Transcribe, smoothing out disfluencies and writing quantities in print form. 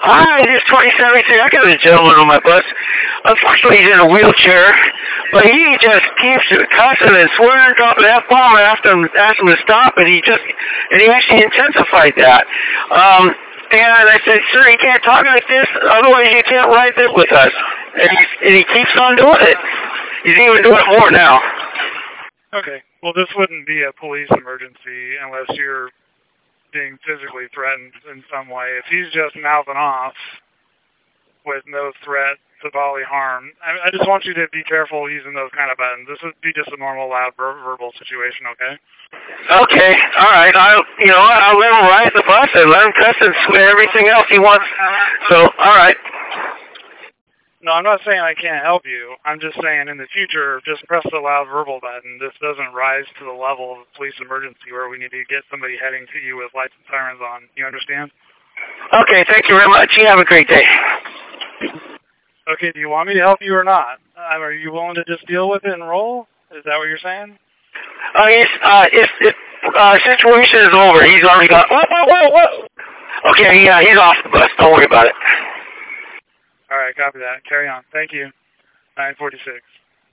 Hi, this is 2073. I got a gentleman on my bus. Unfortunately, he's in a wheelchair, but he just keeps cussing and swearing, dropping an F-bomb. I asked him to stop, and he actually intensified that. And I said, sir, you can't talk like this, otherwise you can't ride this with us. And he keeps on doing it. He's even doing it more now. Okay. Well, this wouldn't be a police emergency unless you're being physically threatened in some way. If he's just mouthing off with no threat to bodily harm, I just want you to be careful using those kind of buttons. This would be just a normal, loud, verbal situation, okay? Okay, all right. I'll let him ride the bus and let him cuss and swear everything else he wants. So, all right. No, I'm not saying I can't help you. I'm just saying in the future, just press the loud verbal button. This doesn't rise to the level of a police emergency where we need to get somebody heading to you with lights and sirens on. You understand? Okay, thank you very much. You have a great day. Okay, do you want me to help you or not? Are you willing to just deal with it and roll? Is that what you're saying? If situation is over, he's already got... Whoa. Okay, yeah, he's off the bus. Don't worry about it. All right, copy that. Carry on. Thank you. 946.